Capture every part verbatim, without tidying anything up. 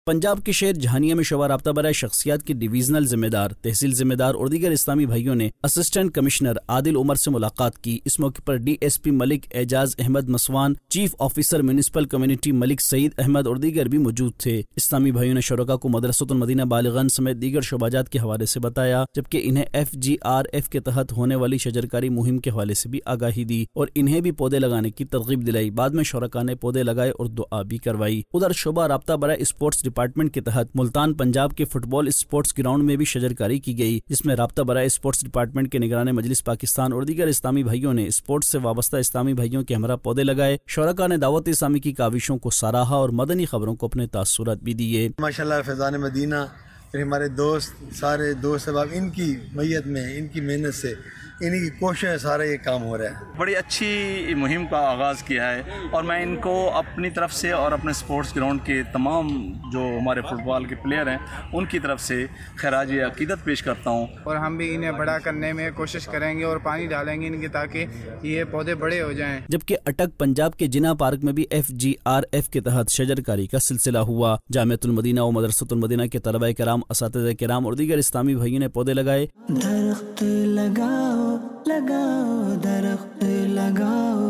पंजाब के शहर जहानिया में शोबा राब्ता बराए शख्सियात के डिवीजनल जिम्मेदार, तहसील जिम्मेदार और दीगर इस्लामी भाइयों ने असिस्टेंट कमिश्नर आदिल उमर से मुलाकात की। इस मौके पर D S P Malik Ejaz Ahmed Maswan, chief officer municipal community Malik Saeed Ahmed और दीगर भी मौजूद थे। इस्लामी भाइयों ने शुरका को मदरसतुल मदीना बालिगन समेत दीगर शोबाजात के हवाले से बताया, जबकि इन्हें एफ जी आर एफ के तहत होने वाली शजरकारी मुहिम के हवाले से भी आगाही दी और इन्हें भी पौधे लगाने की तरगीब दिलाई। बाद में शुरका ने पौधे लगाए और दुआ भी करवाई। उधर शोबा राब्ता बराए स्पोर्ट्स डिपार्टमेंट के तहत मुल्तान पंजाब के फुटबॉल स्पोर्ट्स ग्राउंड में भी शजरकारी की गई, जिसमें राब्ता बराए स्पोर्ट्स डिपार्टमेंट के निगरान मजलिस पाकिस्तान और दीगर इस्लामी भाइयों ने स्पोर्ट्स से वाबस्ता इस्लामी भाइयों के हमरा पौधे लगाए। शुरका ने दावत इस्लामी की काविशों को सराहा और मदनी खबरों को अपने तासुरात भी दिए। माशाल्लाह फैज़ान मदीना फिर हमारे दोस्त सारे दोस्त अब इनकी मैयत में, इनकी मेहनत से, इन्हीं की कोशिश है सारा ये काम हो रहा है। बड़ी अच्छी मुहिम का आगाज़ किया है और मैं इनको अपनी तरफ से और अपने स्पोर्ट्स ग्राउंड के तमाम जो हमारे फुटबॉल के प्लेयर हैं उनकी तरफ से खराज अकीदत पेश करता हूँ। और हम भी इन्हें बड़ा करने में कोशिश करेंगे और पानी डालेंगे इनके ताकि ये पौधे बड़े हो जाएँ। जबकि अटक पंजाब के जिना पार्क में भी एफ जी आर एफ के तहत शजरकारी का सिलसिला हुआ। जामिअतुल मदीना और मदरसतुल मदीना के तलबा किराम, असातिज़ा किराम और दीगर इस्लामी भाइयों ने पौधे लगाए। दरख्त लगाओ लगाओ दरख्त लगाओ,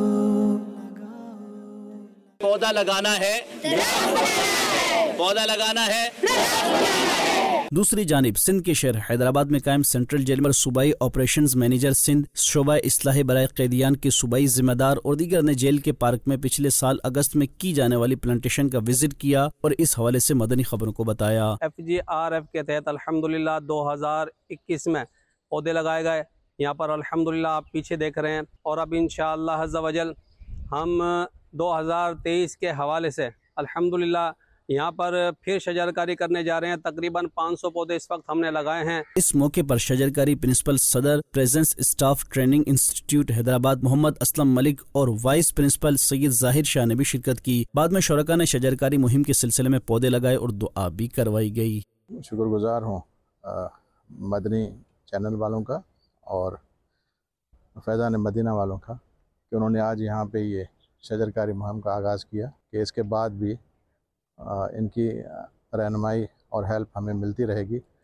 पौधा लगाना है, पौधा लगाना है। दूसरी जानिब सिंध के शहर हैदराबाद में कायम सेंट्रल जेल में सूबाई ऑपरेशंस मैनेजर सिंध, शोबा इस्लाह बराए कैदियान के सूबाई जिम्मेदार और दीगर ने जेल के पार्क में पिछले साल अगस्त में की जाने वाली प्लांटेशन का विजिट किया और इस हवाले से मदनी खबरों को बताया। एफ जी आर एफ के तहत अल्हम्दुलिल्लाह दो हजार इक्कीस में पौधे लगाए गए। यहाँ पर अल्हम्दुलिल्लाह आप पीछे देख रहे हैं और अब इंशाअल्लाह अज़्ज़ा वजल हम दो हज़ार तेईस के हवाले से अल्हम्दुलिल्लाह यहाँ पर फिर शजरकारी करने जा रहे हैं। तकरीबन पाँच सौ पौधे इस वक्त हमने लगाए हैं। इस मौके पर शजरकारी प्रिंसिपल सदर presence staff training institute Hyderabad Mohammad Aslam Malik और वाइस प्रिंसिपल सैयद जाहिर शाह ने भी शिरकत की। बाद में शुरका ने शजरकारी मुहिम के सिलसिले में पौधे लगाए और दुआ भी करवाई गई। शुक्रगुजार हूँ मदनी चैनल वालों का और फैज़ान मदीना वालों का कि उन्होंने आज यहाँ पे ये शजरकारी मुहिम का आगाज़ किया कि इसके बाद भी आ, इनकी रहनुमाई और हेल्प हमें मिलती रहेगी।